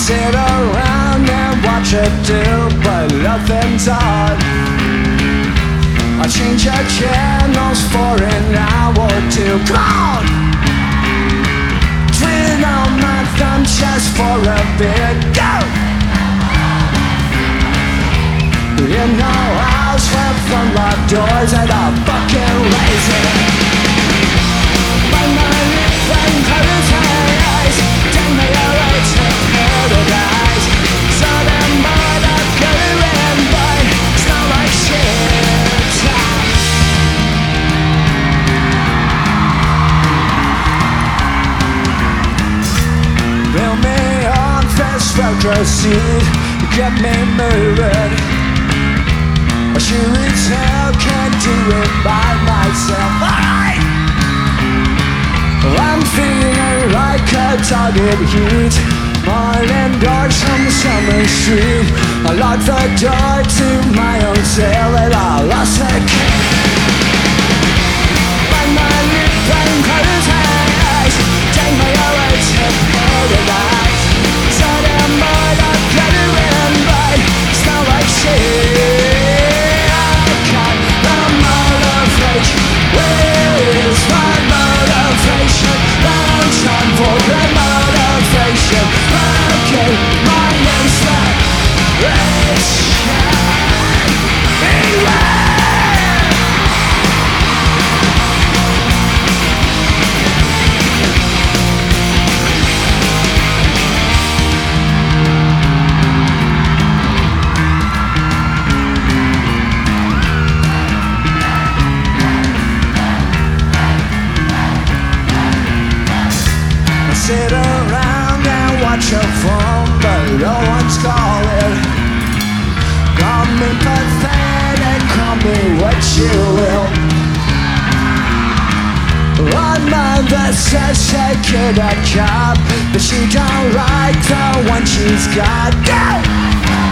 sit around and watch her do, but nothing's on. I change her channels for an hour or two. Come on! Twin on my thumb just for a bit. Go! In the house with unlocked doors and a fucking lazy. Bang my lip and close my eyes. Take me away to paradise. Southern murder, good and boy, smell like shit. Build me on this rotor seat, get me moving. I sure as hell can't do it by myself. Alright! I'm feeling like a target heat. Morning dark from the summer street. I locked the door to my own cell and I lost the key. Bite my lip and close my eyes. Take me away to paradise. Sudden murder, glitter and bright. Smell like shit. Where's my motivation? I'm trying for the motivation. Okay, my inspiration. Beware! Sit around and watch your phone, but no one's calling. Call me pathetic, call me what you will. One mother says take it a job, but she don't like the one she's got. Go!